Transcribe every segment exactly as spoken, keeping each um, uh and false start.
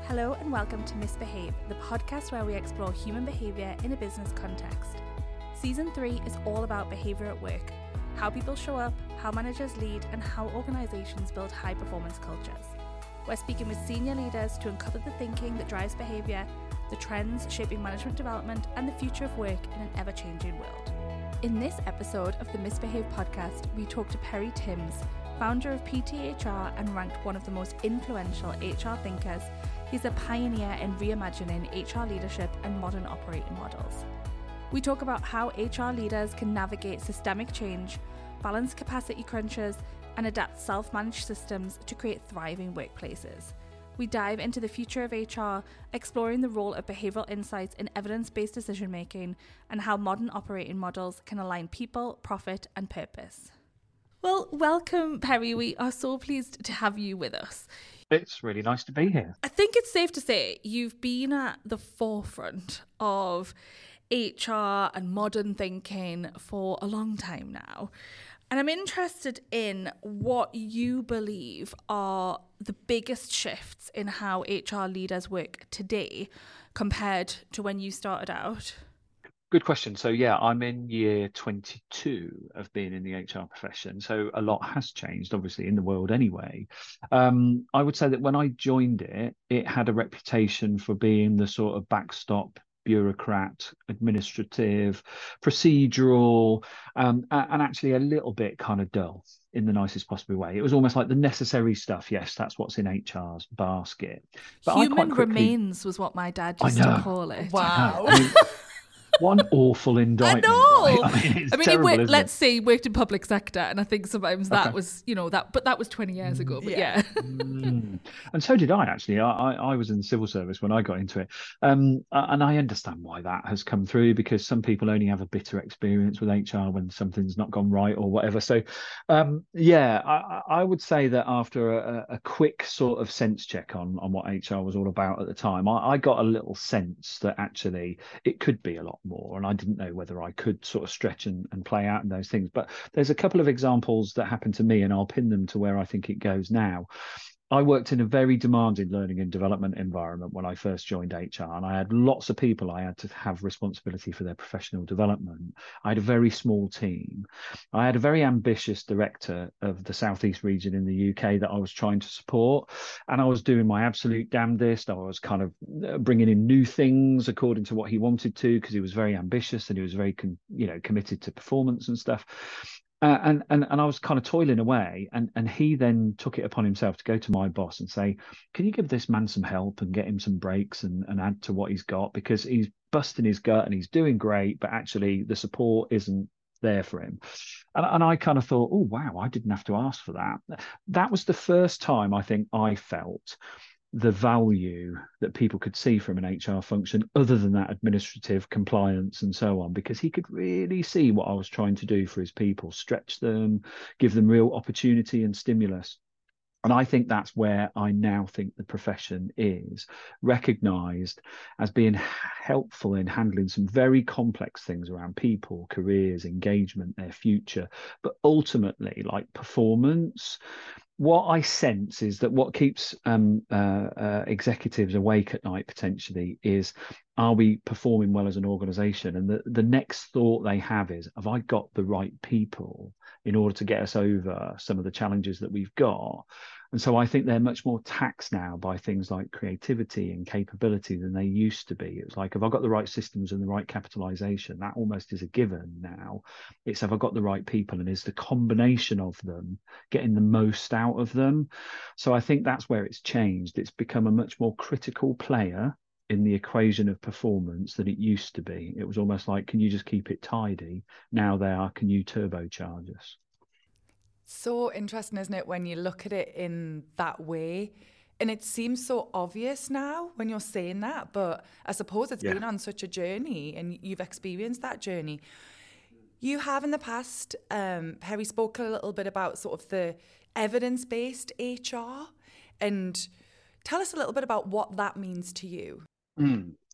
Hello and welcome to Misbehave, the podcast where we explore human behaviour in a business context. Season three is all about behaviour at work, how people show up, how managers lead, and how organisations build high-performance cultures. We're speaking with senior leaders to uncover the thinking that drives behaviour, the trends shaping management development, and the future of work in an ever-changing world. In this episode of the Misbehave podcast, we talk to Perry Timms, founder of P T H R and ranked one of the most influential H R thinkers. He's a pioneer in reimagining H R leadership and modern operating models. We talk about how H R leaders can navigate systemic change, balance capacity crunches, and adapt self-managed systems to create thriving workplaces. We dive into the future of H R, exploring the role of behavioural insights in evidence-based decision-making and how modern operating models can align people, profit, and purpose. Well, welcome, Perry. We are so pleased to have you with us. It's really nice to be here. I think it's safe to say you've been at the forefront of H R and modern thinking for a long time now. And I'm interested in what you believe are the biggest shifts in how H R leaders work today compared to when you started out. Good question. So yeah, I'm in year twenty-two of being in the H R profession. So a lot has changed, obviously, in the world anyway. Um, I would say that when I joined it, it had a reputation for being the sort of backstop bureaucrat, administrative, procedural, um, and actually a little bit kind of dull in the nicest possible way. It was almost like the necessary stuff. Yes, that's what's in H R's basket. But Human quickly... remains was what my dad used to call it. Wow. I mean, one awful indictment. I know. Right? I mean, it's I mean, terrible, he worked, let's it? say he worked in public sector, and I think sometimes that okay. was, you know, that, but that was twenty years ago. But yeah, yeah. mm. And so did I actually. I, I, I was in the civil service when I got into it, um, and I understand why that has come through, because some people only have a bitter experience with H R when something's not gone right or whatever. So, um, yeah, I, I would say that after a, a quick sort of sense check on on what H R was all about at the time, I, I got a little sense that actually it could be a lot more, and I didn't know whether I could sort of stretch and, and play out in those things. But there's a couple of examples that happened to me, and I'll pin them to where I think it goes now. I worked in a very demanding learning and development environment when I first joined H R, and I had lots of people I had to have responsibility for their professional development. I had a very small team. I had a very ambitious director of the Southeast region in the U K that I was trying to support, and I was doing my absolute damnedest. I was kind of bringing in new things according to what he wanted to, because he was very ambitious and he was very, con- you know, committed to performance and stuff. Uh, and, and and I was kind of toiling away, and, and he then took it upon himself to go to my boss and say, can you give this man some help and get him some breaks and, and add to what he's got, because he's busting his gut and he's doing great, but actually the support isn't there for him. And, and I kind of thought, oh, wow, I didn't have to ask for that. That was the first time I think I felt the value that people could see from an H R function other than that administrative compliance and so on, because he could really see what I was trying to do for his people, stretch them, give them real opportunity and stimulus. And I think that's where I now think the profession is recognised as being helpful in handling some very complex things around people, careers, engagement, their future, but ultimately like performance. What I sense is that what keeps um, uh, uh, executives awake at night potentially is, are we performing well as an organisation? And the, the next thought they have is, have I got the right people in order to get us over some of the challenges that we've got? And so I think they're much more taxed now by things like creativity and capability than they used to be. It was like, have I got the right systems and the right capitalization? That almost is a given now. It's, have I got the right people, and is the combination of them getting the most out of them? So I think that's where it's changed. It's become a much more critical player in the equation of performance than it used to be. It was almost like, can you just keep it tidy? Now they are, can you turbocharge us? So interesting, isn't it, when you look at it in that way? And it seems so obvious now when you're saying that, but I suppose it's yeah. been on such a journey, and you've experienced that journey. You have in the past, um, Perry spoke a little bit about sort of the evidence-based H R, and tell us a little bit about what that means to you. Mm.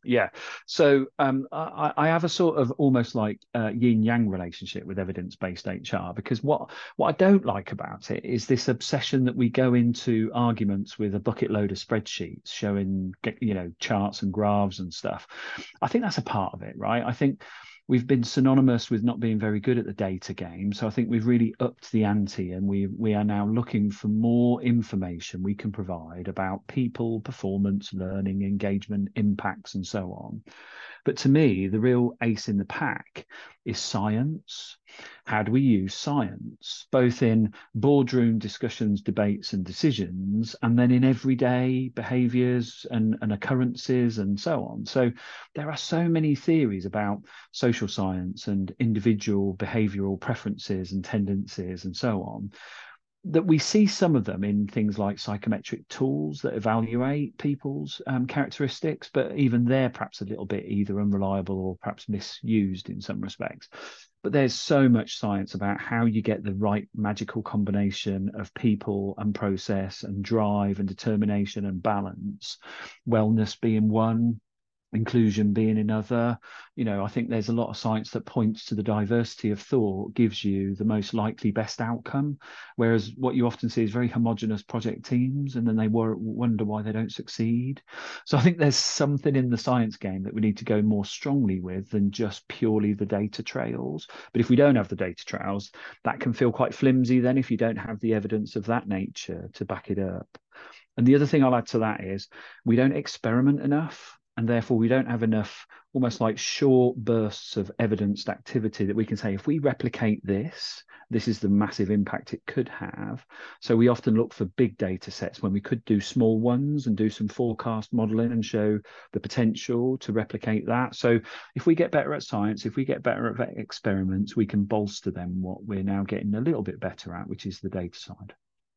Yeah. So um, I, I have a sort of almost like uh, yin yang relationship with evidence-based H R, because what what I don't like about it is this obsession that we go into arguments with a bucket load of spreadsheets showing, you know, charts and graphs and stuff. I think that's a part of it, right? I think we've been synonymous with not being very good at the data game. So I think we've really upped the ante, and we we are now looking for more information we can provide about people, performance, learning, engagement, impacts, and so on. But to me, the real ace in the pack is science. How do we use science, both in boardroom discussions, debates, and decisions, and then in everyday behaviours and, and occurrences and so on? So there are so many theories about social science and individual behavioural preferences and tendencies and so on, that we see some of them in things like psychometric tools that evaluate people's um, characteristics, but even they're perhaps a little bit either unreliable or perhaps misused in some respects. But there's so much science about how you get the right magical combination of people and process and drive and determination and balance, wellness being one, inclusion being another. You know, I think there's a lot of science that points to the diversity of thought gives you the most likely best outcome, whereas what you often see is very homogenous project teams, and then they wor- wonder why they don't succeed. So I think there's something in the science game that we need to go more strongly with than just purely the data trails. But if we don't have the data trails, that can feel quite flimsy then if you don't have the evidence of that nature to back it up. And the other thing I'll add to that is we don't experiment enough. And therefore, we don't have enough almost like short bursts of evidenced activity that we can say, if we replicate this, this is the massive impact it could have. So we often look for big data sets when we could do small ones and do some forecast modeling and show the potential to replicate that. So if we get better at science, if we get better at experiments, we can bolster them what we're now getting a little bit better at, which is the data side.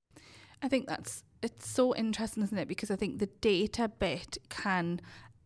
I think that's, it's so interesting, isn't it? Because I think the data bit can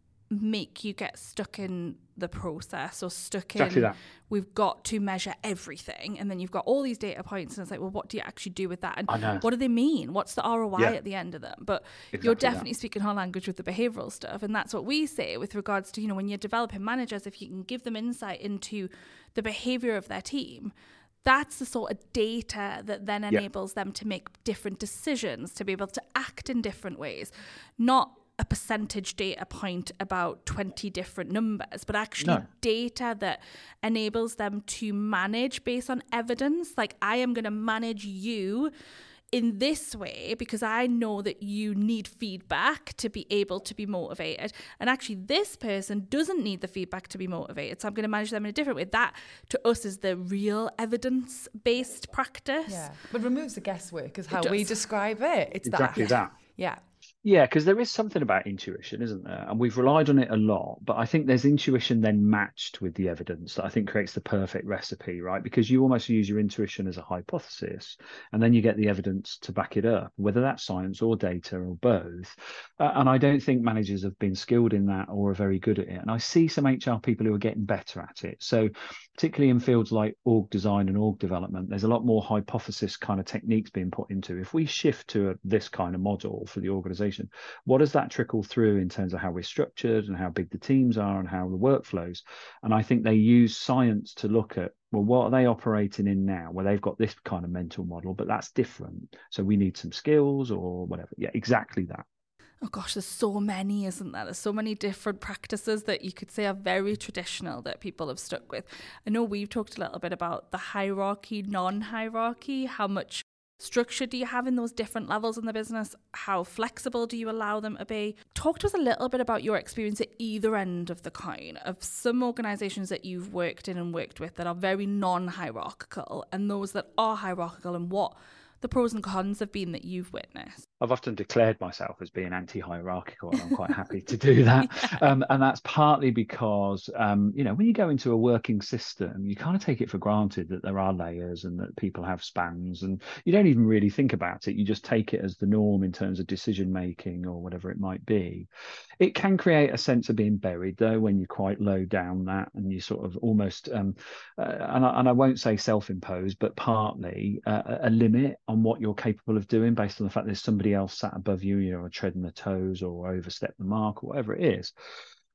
make you get stuck in the process or stuck exactly in that. We've got to measure everything, and then you've got all these data points and it's like, well, what do you actually do with that, and what do they mean, what's the R O I yeah. at the end of them? But exactly you're definitely that. Speaking our language with the behavioral stuff, and that's what we say with regards to, you know, when you're developing managers, if you can give them insight into the behavior of their team, that's the sort of data that then enables yeah. them to make different decisions, to be able to act in different ways, not a percentage data point about twenty different numbers, but actually no. data that enables them to manage based on evidence. Like, I am going to manage you in this way because I know that you need feedback to be able to be motivated. And actually this person doesn't need the feedback to be motivated. So I'm going to manage them in a different way. That to us is the real evidence-based practice. Yeah, but removes the guesswork is how we describe it. It's exactly that. that. Yeah. Yeah, because there is something about intuition, isn't there? And we've relied on it a lot, but I think there's intuition then matched with the evidence that I think creates the perfect recipe, right? Because you almost use your intuition as a hypothesis, and then you get the evidence to back it up, whether that's science or data or both. Uh, and I don't think managers have been skilled in that or are very good at it. And I see some H R people who are getting better at it. So particularly in fields like org design and org development, there's a lot more hypothesis kind of techniques being put into. If we shift to a, this kind of model for the organization, what does that trickle through in terms of how we're structured and how big the teams are and how the workflows? And I think they use science to look at, well, what are they operating in now? Well, they've got this kind of mental model, but that's different. So we need some skills or whatever. Yeah, exactly that. Oh gosh, there's so many, isn't there? There's so many different practices that you could say are very traditional that people have stuck with. I know we've talked a little bit about the hierarchy, non-hierarchy. How much structure do you have in those different levels in the business? How flexible do you allow them to be? Talk to us a little bit about your experience at either end of the coin, of some organisations that you've worked in and worked with that are very non-hierarchical and those that are hierarchical, and what the pros and cons have been that you've witnessed. I've often declared myself as being anti-hierarchical, and I'm quite happy to do that. yeah. Um, and that's partly because, um, you know, when you go into a working system, you kind of take it for granted that there are layers and that people have spans, and you don't even really think about it. You just take it as the norm in terms of decision making or whatever it might be. It can create a sense of being buried, though, when you're quite low down that, and you sort of almost, um, uh, and, I, and I won't say self-imposed, but partly uh, a limit on what you're capable of doing based on the fact there's somebody else sat above you, you know, or treading the toes or overstep the mark or whatever it is.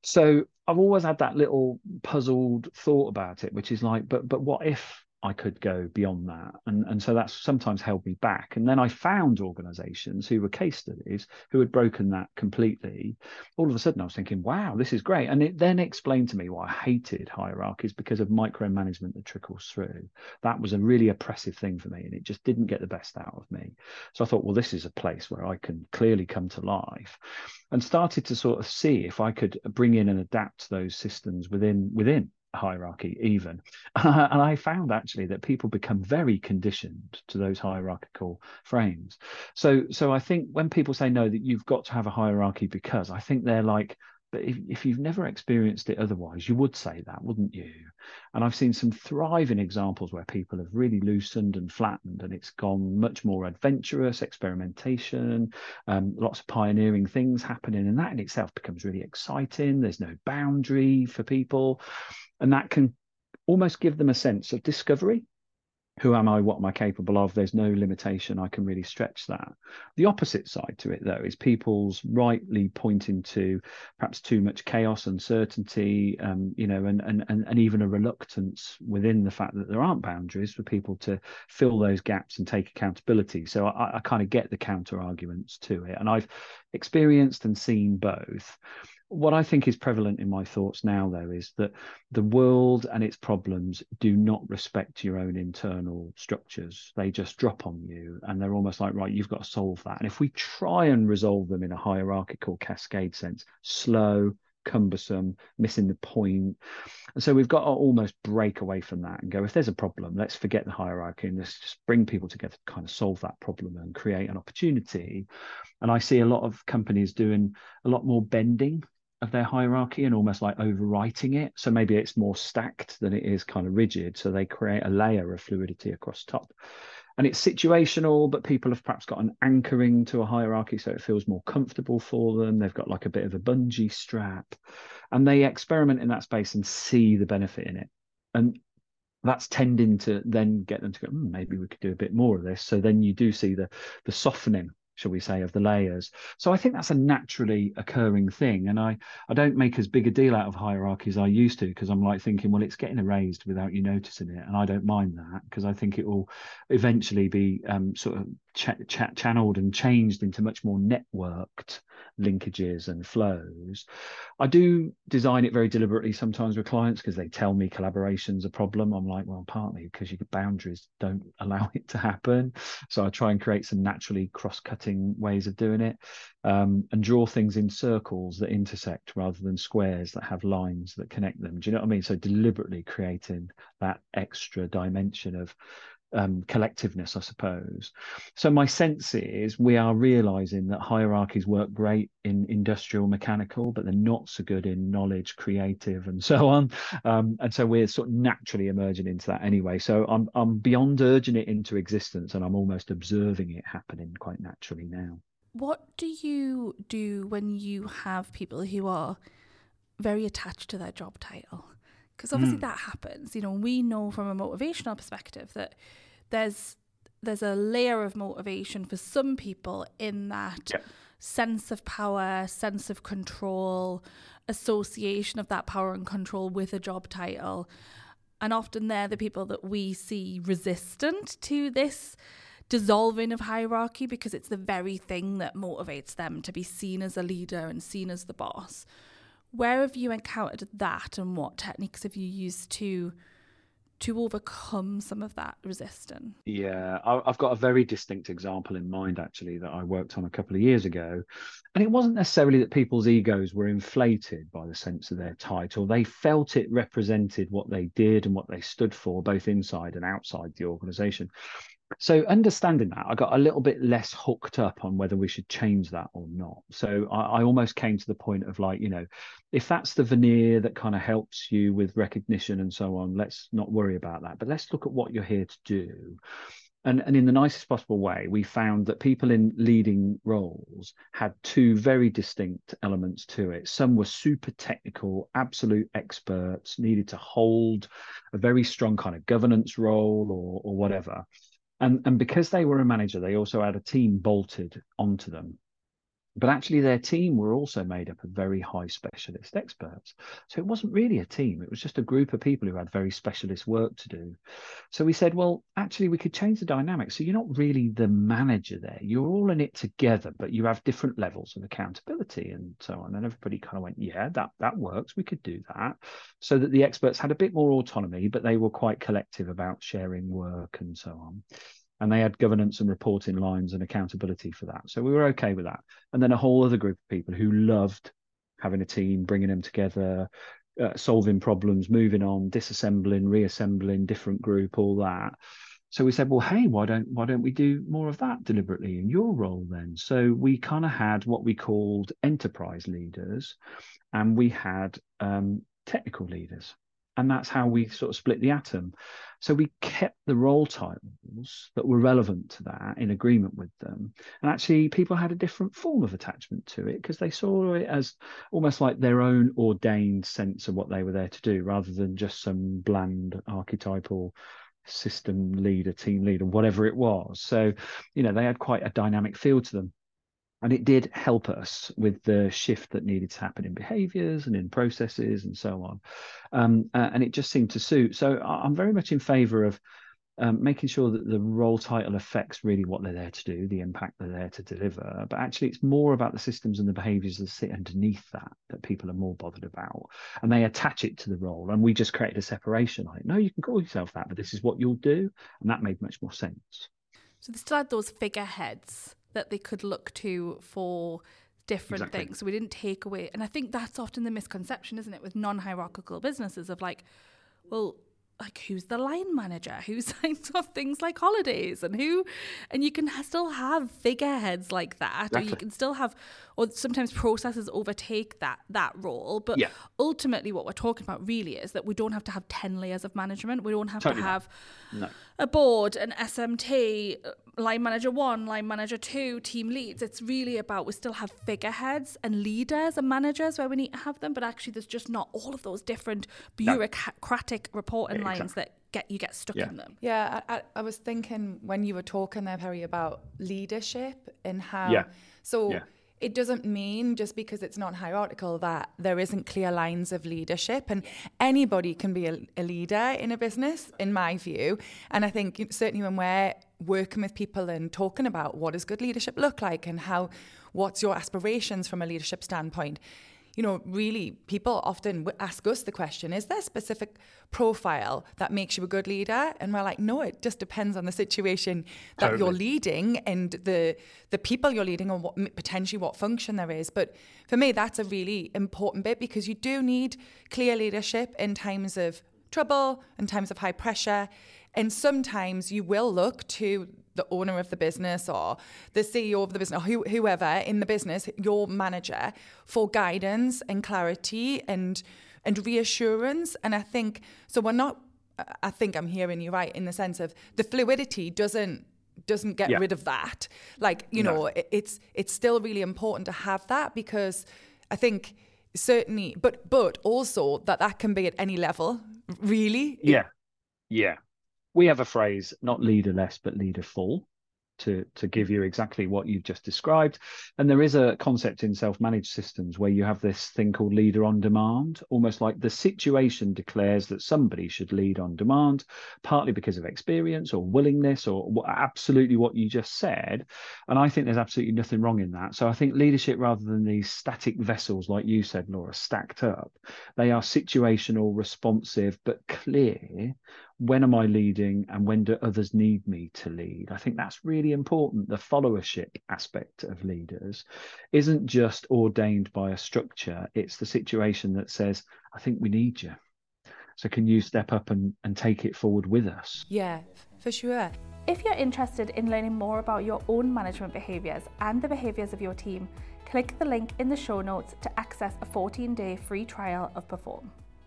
So I've always had that little puzzled thought about it, which is like, but but what if I could go beyond that? And and so that's sometimes held me back. And then I found organizations who were case studies who had broken that completely. All of a sudden I was thinking, wow, this is great. And it then explained to me why I hated hierarchies, because of micromanagement that trickles through. That was a really oppressive thing for me, and it just didn't get the best out of me. So I thought, well, this is a place where I can clearly come to life, and started to sort of see if I could bring in and adapt those systems within within hierarchy even. And I found actually that people become very conditioned to those hierarchical frames. So so I think when people say no, that you've got to have a hierarchy, because I think they're like, but if, if you've never experienced it otherwise, you would say that, wouldn't you? And I've seen some thriving examples where people have really loosened and flattened, and it's gone much more adventurous, experimentation, um, lots of pioneering things happening, and that in itself becomes really exciting. There's no boundary for people, and that can almost give them a sense of discovery. Who am I? What am I capable of? There's no limitation. I can really stretch that. The opposite side to it, though, is people's rightly pointing to perhaps too much chaos, uncertainty, um, you know, and, and and and even a reluctance within the fact that there aren't boundaries for people to fill those gaps and take accountability. So I, I kind of get the counter arguments to it, and I've experienced and seen both. What I think is prevalent in my thoughts now, though, is that the world and its problems do not respect your own internal structures. They just drop on you, and they're almost like, right, you've got to solve that. And if we try and resolve them in a hierarchical cascade sense, slow, cumbersome, missing the point. And so we've got to almost break away from that and go, if there's a problem, let's forget the hierarchy and let's just bring people together to kind of solve that problem and create an opportunity. And I see a lot of companies doing a lot more bending of their hierarchy and almost like overwriting it. So maybe it's more stacked than it is kind of rigid. So they create a layer of fluidity across top. And it's situational, but people have perhaps got an anchoring to a hierarchy, so it feels more comfortable for them. They've got like a bit of a bungee strap, and they experiment in that space and see the benefit in it. And that's tending to then get them to go, mm, maybe we could do a bit more of this. So then you do see the the softening, shall we say, of the layers. So I think that's a naturally occurring thing. And I, I don't make as big a deal out of hierarchy as I used to, because I'm like thinking, well, it's getting erased without you noticing it. And I don't mind that, because I think it will eventually be um, sort of ch- ch- channeled and changed into much more networked linkages and flows. I do design it very deliberately sometimes with clients, because they tell me collaboration's a problem. I'm like, well, partly because your boundaries don't allow it to happen. So I try and create some naturally cross-cutting ways of doing it, um, and draw things in circles that intersect rather than squares that have lines that connect them. Do you know what I mean? So deliberately creating that extra dimension of Um, collectiveness, I suppose. So my sense is we are realizing that hierarchies work great in industrial mechanical, but they're not so good in knowledge, creative, and so on. Um, and so we're sort of naturally emerging into that anyway. So I'm I'm beyond urging it into existence, and I'm almost observing it happening quite naturally now. What do you do when you have people who are very attached to their job title? Because obviously mm. that happens. You know, we know from a motivational perspective that there's there's a layer of motivation for some people in that yep. sense of power, sense of control, association of that power and control with a job title. And often they're the people that we see resistant to this dissolving of hierarchy, because it's the very thing that motivates them to be seen as a leader and seen as the boss. Where have you encountered that, and what techniques have you used to to overcome some of that resistance? Yeah, I've got a very distinct example in mind, actually, that I worked on a couple of years ago. And it wasn't necessarily that people's egos were inflated by the sense of their title. They felt it represented what they did and what they stood for, both inside and outside the organization. So understanding that, I got a little bit less hooked up on whether we should change that or not. So I, I almost came to the point of like, you know, if that's the veneer that kind of helps you with recognition and so on, let's not worry about that. But let's look at what you're here to do. And, and in the nicest possible way, we found that people in leading roles had two very distinct elements to it. Some were super technical, absolute experts, needed to hold a very strong kind of governance role or, or whatever. And, and because they were a manager, they also had a team bolted onto them. But actually their team were also made up of very high specialist experts. So it wasn't really a team. It was just a group of people who had very specialist work to do. So we said, well, actually we could change the dynamic. So you're not really the manager there. You're all in it together, but you have different levels of accountability and so on. And everybody kind of went, yeah, that, that works. We could do that. So that the experts had a bit more autonomy, but they were quite collective about sharing work and so on. And they had governance and reporting lines and accountability for that. So we were okay with that. And then a whole other group of people who loved having a team, bringing them together, uh, solving problems, moving on, disassembling, reassembling, different group, all that. So we said, well, hey, why don't why don't we do more of that deliberately in your role then? So we kind of had what we called enterprise leaders, and we had um, technical leaders. And that's how we sort of split the atom. So we kept the role titles that were relevant to that in agreement with them. And actually people had a different form of attachment to it because they saw it as almost like their own ordained sense of what they were there to do, rather than just some bland archetypal system leader, team leader, whatever it was. So, you know, they had quite a dynamic feel to them. And it did help us with the shift that needed to happen in behaviours and in processes and so on. Um, uh, and it just seemed to suit. So I'm very much in favour of um, making sure that the role title affects really what they're there to do, the impact they're there to deliver. But actually, it's more about the systems and the behaviours that sit underneath that that people are more bothered about. And they attach it to the role. And we just created a separation. Like, no, you can call yourself that, but this is what you'll do. And that made much more sense. So they still had those figureheads that they could look to for different exactly. things. So we didn't take away. And I think that's often the misconception, isn't it, with non-hierarchical businesses of like, well, like who's the line manager? Who signs off things like holidays and who, and you can still have figureheads like that, exactly. or you can still have, or sometimes processes overtake that that role. But yeah. ultimately what we're talking about really is that we don't have to have ten layers of management. We don't have totally to have no. a board, an S M T, line manager one, line manager two, team leads. It's really about, we still have figureheads and leaders and managers where we need to have them, but actually there's just not all of those different bureaucratic no. reporting yeah, lines exactly. that get you get stuck yeah. in them. Yeah, I, I was thinking when you were talking there, Perry, about leadership and how, yeah. so yeah. it doesn't mean just because it's not hierarchical that there isn't clear lines of leadership, and anybody can be a, a leader in a business, in my view. And I think certainly when we're working with people and talking about what does good leadership look like and how, what's your aspirations from a leadership standpoint, you know, really people often ask us the question, is there a specific profile that makes you a good leader? And we're like, no, it just depends on the situation that totally. You're leading and the the people you're leading and what potentially what function there is. But for me, that's a really important bit, because you do need clear leadership in times of trouble, in times of high pressure. And sometimes you will look to the owner of the business or the C E O of the business or who, whoever in the business, your manager, for guidance and clarity and and reassurance. And I think, so we're not, I think I'm hearing you right in the sense of the fluidity doesn't doesn't get yeah. rid of that. Like, you no. know, it, it's it's still really important to have that, because I think certainly, but but also that that can be at any level, really. Yeah, yeah. We have a phrase, not leaderless, but leaderful, to, to give you exactly what you've just described. And there is a concept in self-managed systems where you have this thing called leader on demand, almost like the situation declares that somebody should lead on demand, partly because of experience or willingness or what, absolutely what you just said. And I think there's absolutely nothing wrong in that. So I think leadership, rather than these static vessels, like you said, Laura, stacked up, they are situational, responsive, but clear. When am I leading and when do others need me to lead? I think that's really important. The followership aspect of leaders isn't just ordained by a structure. It's the situation that says, I think we need you. So can you step up and, and take it forward with us? Yeah, for sure. If you're interested in learning more about your own management behaviours and the behaviours of your team, click the link in the show notes to access a fourteen-day free trial of Perform.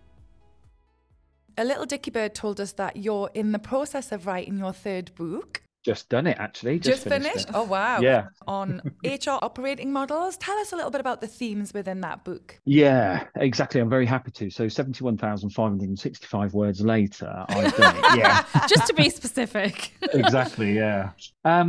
A little Dicky Bird told us that you're in the process of writing your third book. Just done it, actually. Just, Just finished? finished? Oh, wow. Yeah. On H R operating models. Tell us a little bit about the themes within that book. Yeah, exactly. I'm very happy to. So seventy-one thousand five hundred sixty-five words later, I've done it. Yeah. Just to be specific. Exactly, yeah. Um,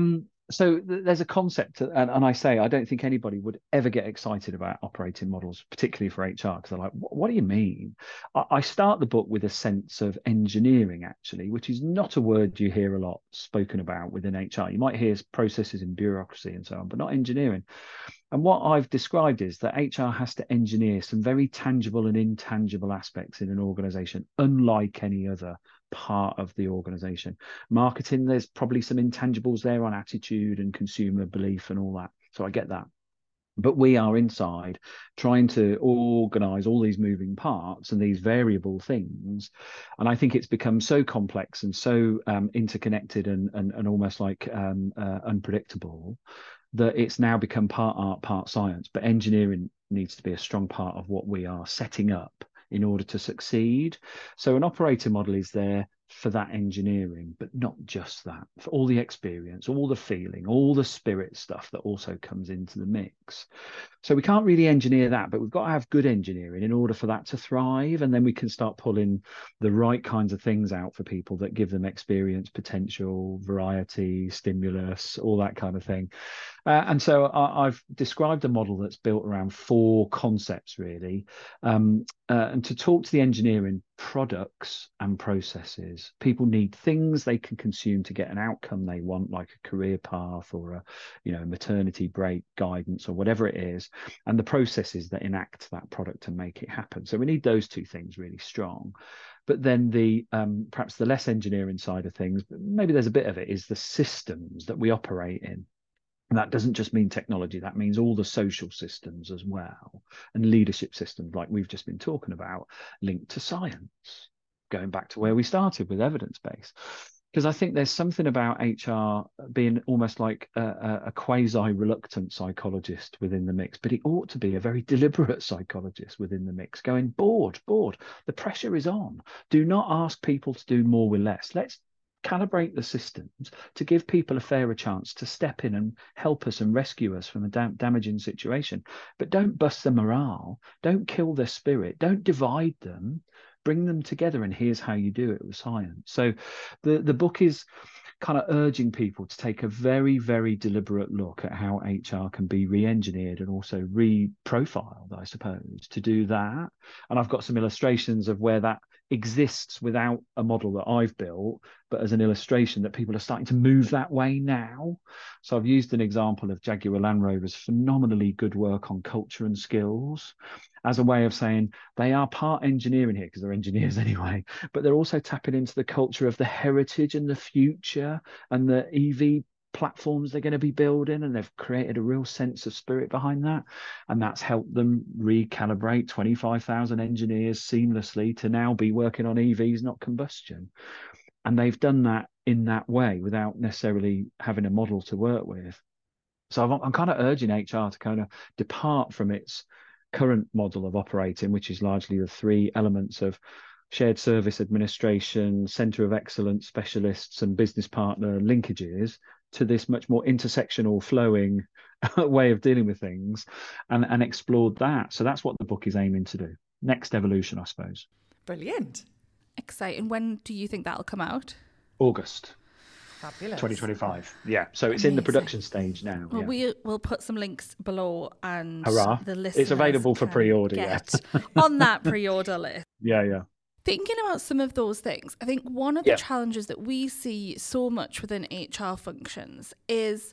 so th- there's a concept, and, and I say I don't think anybody would ever get excited about operating models, particularly for H R, because they're like, what do you mean? I, I start the book with a sense of engineering, actually, which is not a word you hear a lot spoken about within H R. You might hear processes in bureaucracy and so on, but not engineering. And what I've described is that H R has to engineer some very tangible and intangible aspects in an organization, unlike any other part of the organization. Marketing, there's probably some intangibles there on attitude and consumer belief and all that. So I get that. But we are inside trying to organize all these moving parts and these variable things. And I think it's become so complex and so um, interconnected and, and, and almost like um, uh, unpredictable that it's now become part art, part science. But engineering needs to be a strong part of what we are setting up in order to succeed. So an operator model is there for that engineering, but not just that, for all the experience, all the feeling, all the spirit stuff that also comes into the mix. So we can't really engineer that, but we've got to have good engineering in order for that to thrive. And then we can start pulling the right kinds of things out for people that give them experience, potential, variety, stimulus, all that kind of thing. Uh, and so I, I've described a model that's built around four concepts, really. Um, uh, and to talk to the engineering, products and processes. People need things they can consume to get an outcome they want, like a career path or a, you know, maternity break guidance or whatever it is, and the processes that enact that product and make it happen. So we need those two things really strong. But then the um, perhaps the less engineering side of things, but maybe there's a bit of it, is the systems that we operate in. And that doesn't just mean technology, that means all the social systems as well, and leadership systems like we've just been talking about, linked to science, going back to where we started with evidence-based. Because I think there's something about H R being almost like a, a quasi-reluctant psychologist within the mix, but it ought to be a very deliberate psychologist within the mix, going, bored, bored, the pressure is on. Do not ask people to do more with less. Let's calibrate the systems to give people a fairer chance to step in and help us and rescue us from a dam- damaging situation. But don't bust their morale. Don't kill their spirit. Don't divide them. Bring them together, and here's how you do it with science. So the, the book is kind of urging people to take a very, very deliberate look at how H R can be re-engineered and also re-profiled, I suppose, to do that. And I've got some illustrations of where that exists without a model that I've built, but as an illustration that people are starting to move that way now. So I've used an example of Jaguar Land Rover's phenomenally good work on culture and skills as a way of saying they are part engineering here, because they're engineers anyway, but they're also tapping into the culture of the heritage and the future and the E V platforms they're going to be building, and they've created a real sense of spirit behind that, and that's helped them recalibrate twenty-five thousand engineers seamlessly to now be working on E Vs, not combustion. And they've done that in that way without necessarily having a model to work with. So I'm, I'm kind of urging H R to kind of depart from its current model of operating, which is largely the three elements of shared service administration, centre of excellence specialists, and business partner linkages, to this much more intersectional, flowing way of dealing with things, and, and explored that. So that's what the book is aiming to do. Next evolution, I suppose. Brilliant. Exciting. When do you think that'll come out? August. Fabulous. twenty twenty-five. Yeah. So it's Amazing. in the production stage now. Well, yeah. we will put some links below, and Hurrah. the listeners It's available for pre-order, get yeah. on that pre-order list. Yeah, yeah. Thinking about some of those things, I think one of the Yeah. challenges that we see so much within H R functions is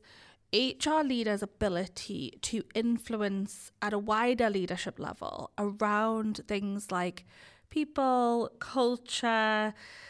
H R leaders' ability to influence at a wider leadership level around things like people, culture,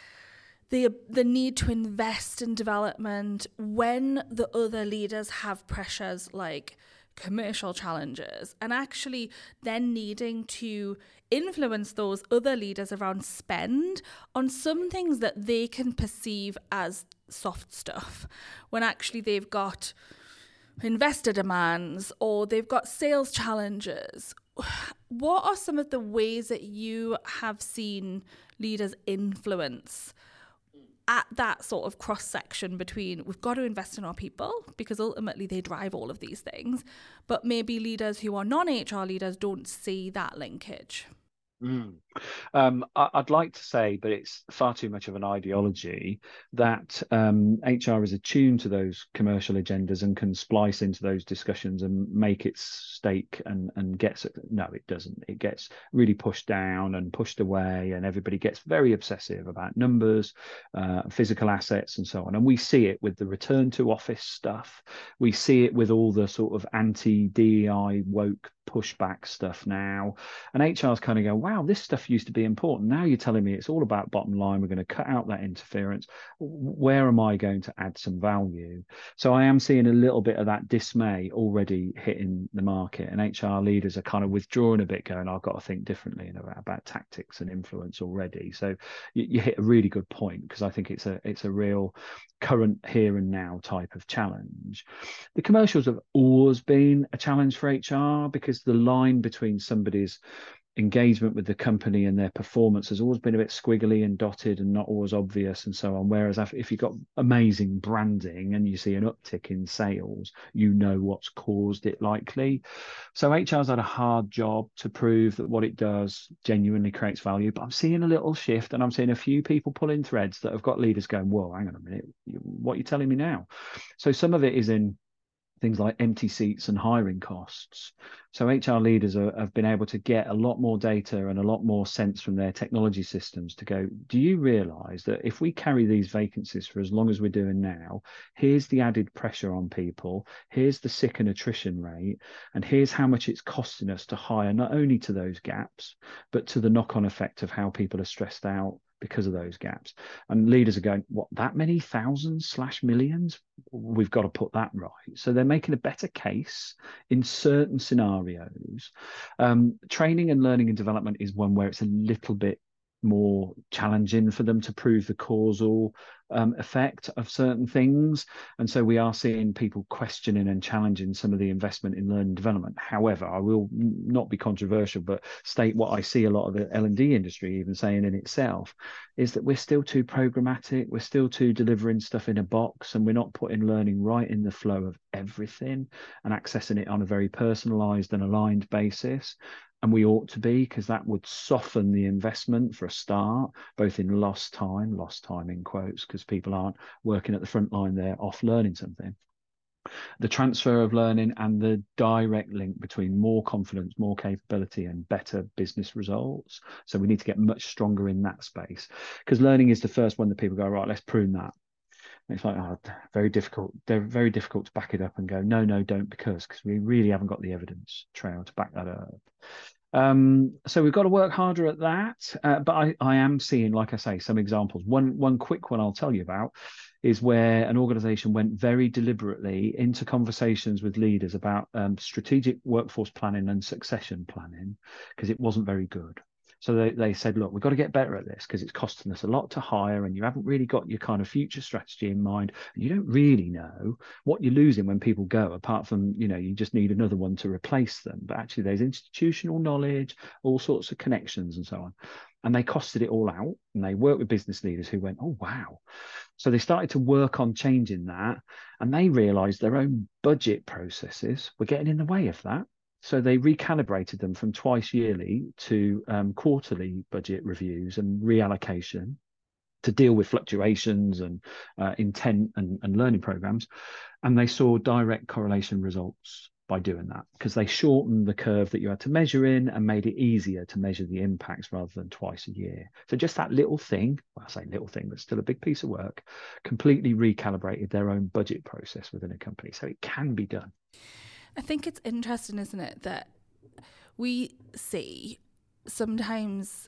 the the need to invest in development when the other leaders have pressures like commercial challenges, and actually then needing to influence those other leaders around spend on some things that they can perceive as soft stuff, when actually they've got investor demands or they've got sales challenges. What are some of the ways that you have seen leaders influence at that sort of cross-section between we've got to invest in our people because ultimately they drive all of these things, but maybe leaders who are non-H R leaders don't see that linkage? Mm. Um, I, I'd like to say, but it's far too much of an ideology, that um, H R is attuned to those commercial agendas and can splice into those discussions and make its stake and, and gets it. No, it doesn't. It gets really pushed down and pushed away, and everybody gets very obsessive about numbers, uh, physical assets, and so on. And we see it with the return to office stuff. We see it with all the sort of anti-D E I woke pushback stuff now, and H R's kind of go, wow, this stuff used to be important. Now you're telling me it's all about bottom line. We're going to cut out that interference. Where am I going to add some value? So I am seeing a little bit of that dismay already hitting the market, and H R leaders are kind of withdrawing a bit, going, I've got to think differently, you know, about, about tactics and influence already. So you, you hit a really good point, because I think it's a it's a real current here and now type of challenge. The commercials have always been a challenge for H R, because the line between somebody's engagement with the company and their performance has always been a bit squiggly and dotted and not always obvious and so on. Whereas if you've got amazing branding and you see an uptick in sales, you know what's caused it likely. So H R's had a hard job to prove that what it does genuinely creates value. But I'm seeing a little shift, and I'm seeing a few people pulling threads that have got leaders going, whoa, hang on a minute, what are you telling me now? So some of it is in things like empty seats and hiring costs. So H R leaders are, have been able to get a lot more data and a lot more sense from their technology systems to go, do you realize that if we carry these vacancies for as long as we're doing now, here's the added pressure on people, here's the sick and attrition rate, and here's how much it's costing us to hire, not only to those gaps, but to the knock-on effect of how people are stressed out because of those gaps. And leaders are going, what, that many thousands slash millions? We've got to put that right. So they're making a better case in certain scenarios. Um, training and learning and development is one where it's a little bit more challenging for them to prove the causal um, effect of certain things. And so we are seeing people questioning and challenging some of the investment in learning and development. However, I will not be controversial, but state what I see a lot of the L and D industry even saying in itself, is that we're still too programmatic, we're still too delivering stuff in a box, and we're not putting learning right in the flow of everything and accessing it on a very personalized and aligned basis. And we ought to be, because that would soften the investment for a start, both in lost time, lost time in quotes, because people aren't working at the front line, they're off learning something. The transfer of learning and the direct link between more confidence, more capability, and better business results. So we need to get much stronger in that space, because learning is the first one that people go, right, let's prune that. And it's like, oh, very difficult. They're very difficult to back it up and go, no, no, don't, because because we really haven't got the evidence trail to back that up. Um, so we've got to work harder at that. Uh, but I, I am seeing, like I say, some examples. One one quick one I'll tell you about is where an organization went very deliberately into conversations with leaders about um, strategic workforce planning and succession planning, because it wasn't very good. So they, they said, look, we've got to get better at this, because it's costing us a lot to hire, and you haven't really got your kind of future strategy in mind. And you don't really know what you're losing when people go, apart from, you know, you just need another one to replace them. But actually there's institutional knowledge, all sorts of connections and so on. And they costed it all out, and they worked with business leaders who went, oh, wow. So they started to work on changing that, and they realized their own budget processes were getting in the way of that. So they recalibrated them from twice yearly to um, quarterly budget reviews and reallocation to deal with fluctuations and uh, intent and, and learning programs. And they saw direct correlation results by doing that, because they shortened the curve that you had to measure in and made it easier to measure the impacts rather than twice a year. So just that little thing, well, I say little thing, but still a big piece of work, completely recalibrated their own budget process within a company. So it can be done. I think it's interesting, isn't it, that we see sometimes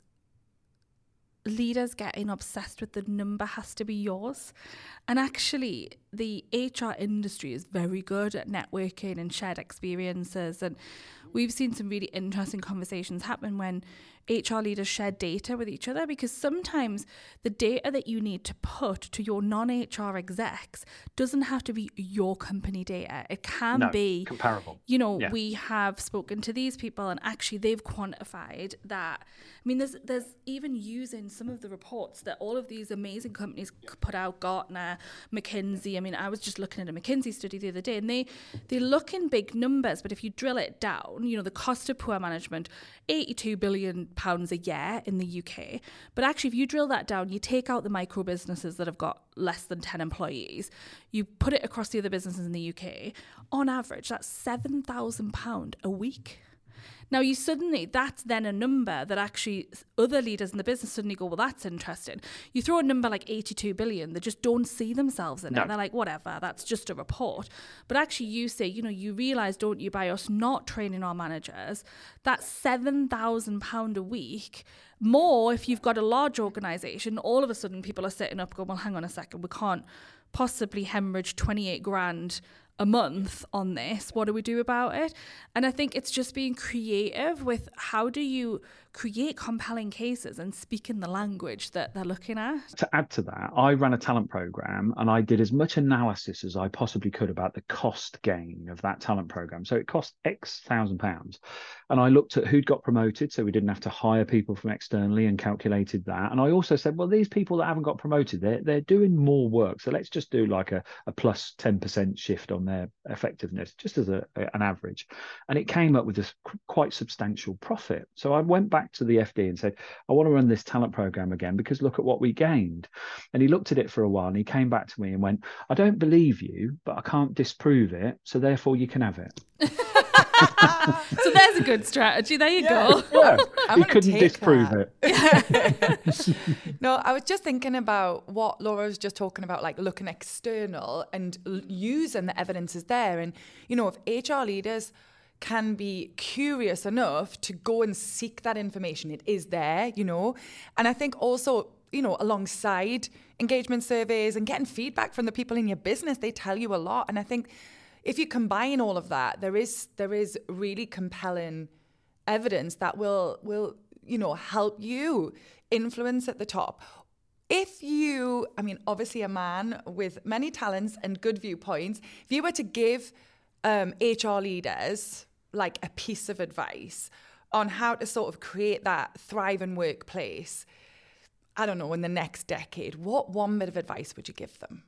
leaders getting obsessed with the number has to be yours. And actually, the H R industry is very good at networking and shared experiences. And we've seen some really interesting conversations happen when H R leaders share data with each other, because sometimes the data that you need to put to your non-H R execs doesn't have to be your company data. It can no, be comparable. You know, yeah. we have spoken to these people and actually they've quantified that. I mean, there's there's even using some of the reports that all of these amazing companies put out, Gartner, McKinsey. I mean, mean, I was just looking at a McKinsey study the other day, and they, they look in big numbers, but if you drill it down, you know, the cost of poor management, eighty-two billion pounds a year in the U K. But actually, if you drill that down, you take out the micro businesses that have got less than ten employees, you put it across the other businesses in the U K, on average, that's seven thousand pounds a week. Now, you suddenly, that's then a number that actually other leaders in the business suddenly go, well, that's interesting. You throw a number like eighty-two billion, they just don't see themselves in no. it. They're like, whatever, that's just a report. But actually you say, you know, you realise, don't you, by us not training our managers, that's seven thousand pounds a week more. If you've got a large organisation, all of a sudden people are sitting up going, well, hang on a second, we can't possibly hemorrhage twenty-eight grand a month on this. What do we do about it? And I think it's just being creative with how do you create compelling cases and speak in the language that they're looking at. To add to that, I ran a talent program and I did as much analysis as I possibly could about the cost gain of that talent program. So it cost X thousand pounds. And I looked at who'd got promoted, so we didn't have to hire people from externally, and calculated that. And I also said, well, these people that haven't got promoted, they're, they're doing more work. So let's just do like a, a plus ten percent shift on their effectiveness, just as a, an average. And it came up with this quite substantial profit. So I went back to the F D and said, I want to run this talent program again because look at what we gained. And he looked at it for a while and he came back to me and went, I don't believe you, but I can't disprove it. So therefore you can have it. So there's a good strategy. There you yeah, go. Yeah. He couldn't disprove that. it. No, I was just thinking about what Laura was just talking about, like looking external and l- using the evidence is there. And, you know, if H R leaders can be curious enough to go and seek that information, it is there, you know. And I think also, you know, alongside engagement surveys and getting feedback from the people in your business, they tell you a lot. And I think if you combine all of that, there is there is really compelling evidence that will will you know help you influence at the top. If you, I mean, obviously a man with many talents and good viewpoints, if you were to give um, H R leaders like a piece of advice on how to sort of create that thriving workplace, I don't know, in the next decade, what one bit of advice would you give them?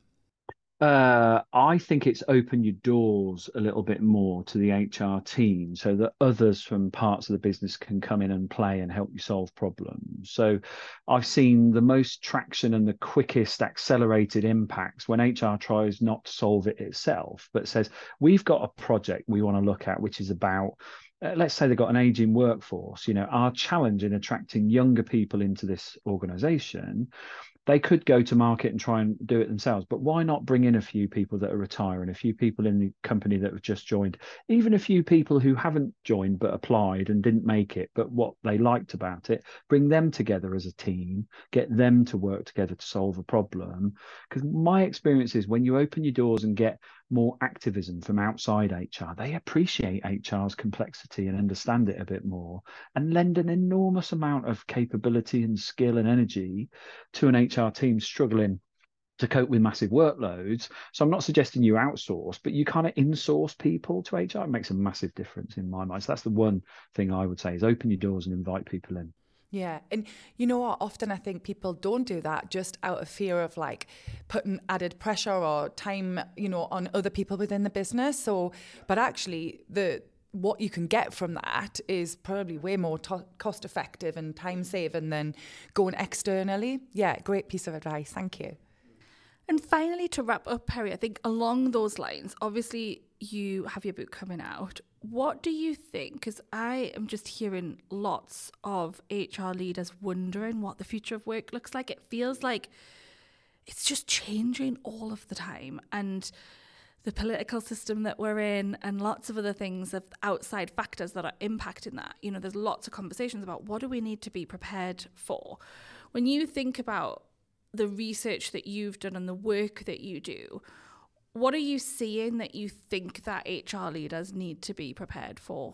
Uh, I think it's open your doors a little bit more to the H R team so that others from parts of the business can come in and play and help you solve problems. So I've seen the most traction and the quickest accelerated impacts when H R tries not to solve it itself, but says, we've got a project we want to look at, which is about, uh, let's say they've got an aging workforce. You know, our challenge in attracting younger people into this organization, they could go to market and try and do it themselves, but why not bring in a few people that are retiring, a few people in the company that have just joined, even a few people who haven't joined but applied and didn't make it, but what they liked about it, bring them together as a team, get them to work together to solve a problem. Because my experience is when you open your doors and get more activism from outside H R, they appreciate H R's complexity and understand it a bit more and lend an enormous amount of capability and skill and energy to an H R team struggling to cope with massive workloads. So I'm not suggesting you outsource, but you kind of insource people to H R. It makes a massive difference in my mind. So that's the one thing I would say is open your doors and invite people in. Yeah. And you know what? Often I think people don't do that just out of fear of like putting added pressure or time, you know, on other people within the business. So, but actually the, what you can get from that is probably way more to- cost effective and time saving than going externally. Yeah. Great piece of advice. Thank you. And finally, to wrap up, Perry, I think along those lines, obviously you have your book coming out. What do you think? Because I am just hearing lots of H R leaders wondering what the future of work looks like. It feels like it's just changing all of the time. And the political system that we're in and lots of other things of outside factors that are impacting that. You know, there's lots of conversations about what do we need to be prepared for. When you think about the research that you've done and the work that you do, what are you seeing that you think that H R leaders need to be prepared for?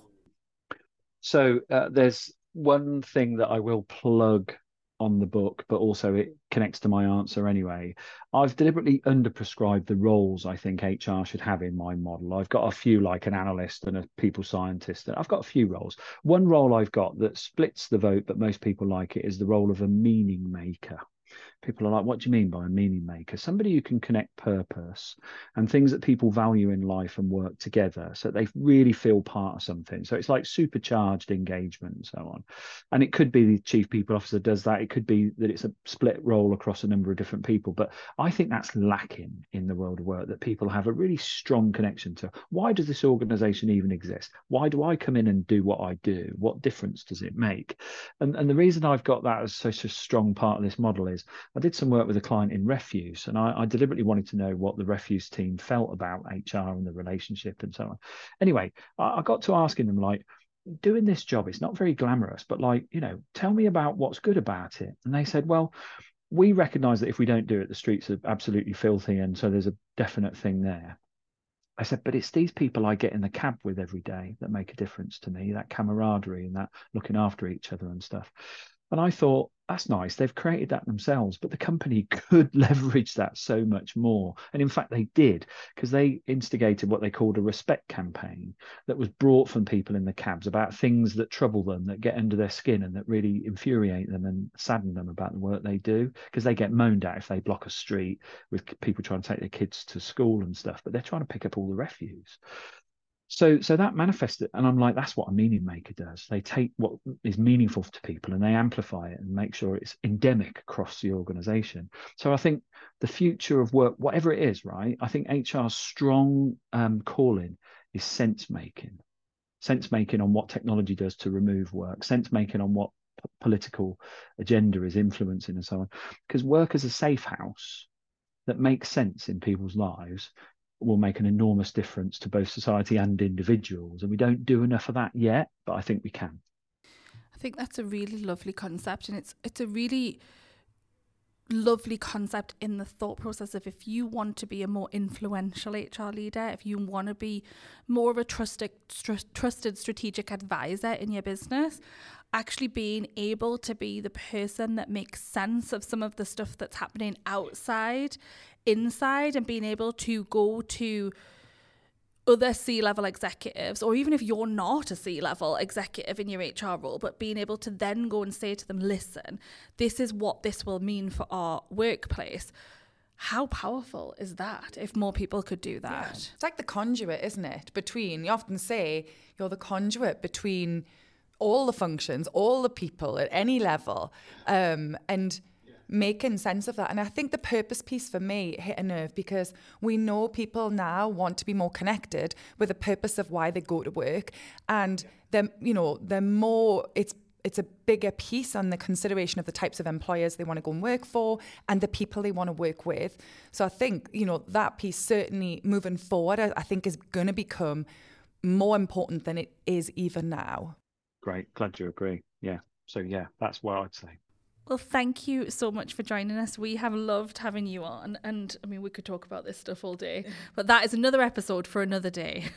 So uh, there's one thing that I will plug on the book, but also it connects to my answer anyway. I've deliberately underprescribed the roles I think H R should have in my model. I've got a few, like an analyst and a people scientist, and I've got a few roles. One role I've got that splits the vote, but most people like it, is the role of a meaning maker. people are like, what do you mean by a meaning maker? Somebody who can connect purpose and things that people value in life and work together so they really feel part of something. So it's like supercharged engagement and so on. And it could be the chief people officer does that. It could be that it's a split role across a number of different people. But I think that's lacking in the world of work, that people have a really strong connection to, why does this organization even exist? Why do I come in and do what I do? What difference does it make? And, and the reason I've got that as such a strong part of this model is I did some work with a client in refuse, and I, I deliberately wanted to know what the refuse team felt about H R and the relationship and so on. Anyway, I, I got to asking them, like, doing this job, it's not very glamorous, but like, you know, tell me about what's good about it. And they said, well, we recognize that if we don't do it, the streets are absolutely filthy. And so there's a definite thing there. I said, but it's these people I get in the cab with every day that make a difference to me, that camaraderie and that looking after each other and stuff. And I thought, that's nice. They've created that themselves, but the company could leverage that so much more. And in fact, they did, because they instigated what they called a respect campaign that was brought from people in the cabs about things that trouble them, that get under their skin and that really infuriate them and sadden them about the work they do, because they get moaned at if they block a street with people trying to take their kids to school and stuff, but they're trying to pick up all the refuse. So so that manifested, and I'm like, that's what a meaning maker does. They take what is meaningful to people and they amplify it and make sure it's endemic across the organization. So I think the future of work, whatever it is, right, I think H R's strong um, calling is sense making. Sense making on what technology does to remove work, sense making on what p- political agenda is influencing and so on. Because work as a safe house that makes sense in people's lives will make an enormous difference to both society and individuals. And we don't do enough of that yet, but I think we can. I think that's a really lovely concept, and it's it's a really lovely concept in the thought process of, if you want to be a more influential H R leader, if you want to be more of a trusted tr- trusted strategic advisor in your business, actually being able to be the person that makes sense of some of the stuff that's happening outside, inside, and being able to go to other C-level executives, or even if you're not a C-level executive in your H R role, but being able to then go and say to them, listen, this is what this will mean for our workplace. How powerful is that if more people could do that? Yeah. It's like the conduit, isn't it? Between, you often say you're the conduit between all the functions, all the people at any level, um, and making sense of that. And I think the purpose piece for me hit a nerve, because we know people now want to be more connected with the purpose of why they go to work, and they're, you know, they're more, it's it's a bigger piece on the consideration of the types of employers they want to go and work for and the people they want to work with. So I think, you know, that piece certainly moving forward, I, I think is going to become more important than it is even now. Great. Glad you agree. Yeah. So yeah, that's what I'd say. Well, thank you so much for joining us. We have loved having you on. And I mean, we could talk about this stuff all day, but that is another episode for another day.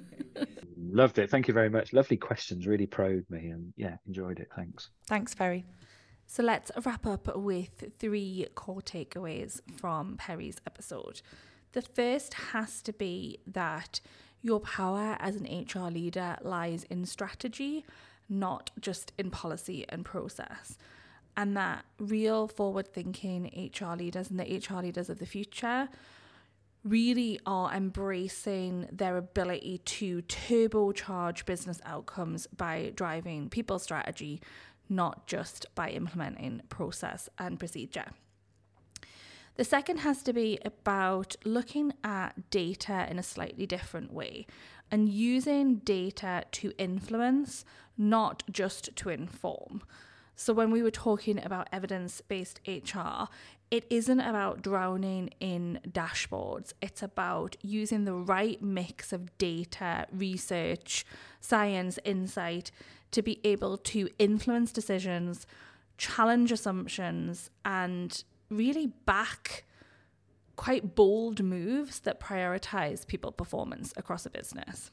Loved it. Thank you very much. Lovely questions. Really probed me, and yeah, enjoyed it. Thanks. Thanks, Perry. So let's wrap up with three core takeaways from Perry's episode. The first has to be that your power as an H R leader lies in strategy, not just in policy and process. And that real forward-thinking H R leaders and the H R leaders of the future really are embracing their ability to turbocharge business outcomes by driving people strategy, not just by implementing process and procedure. The second has to be about looking at data in a slightly different way and using data to influence, not just to inform. So when we were talking about evidence-based H R, it isn't about drowning in dashboards. It's about using the right mix of data, research, science, insight to be able to influence decisions, challenge assumptions, and really back quite bold moves that prioritize people performance across a business.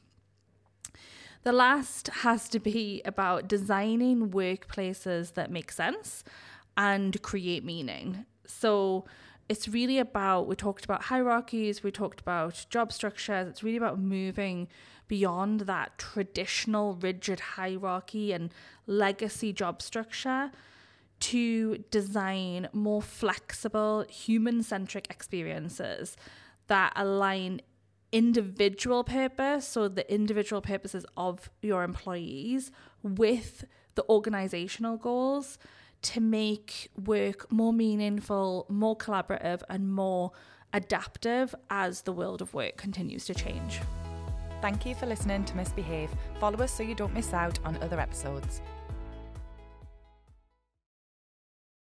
The last has to be about designing workplaces that make sense and create meaning. So it's really about, we talked about hierarchies, we talked about job structures. It's really about moving beyond that traditional rigid hierarchy and legacy job structure to design more flexible, human-centric experiences that align individual purpose, so the individual purposes of your employees, with the organizational goals, to make work more meaningful, more collaborative, and more adaptive as the world of work continues to change. Thank you for listening to Misbehave. Follow us so you don't miss out on other episodes.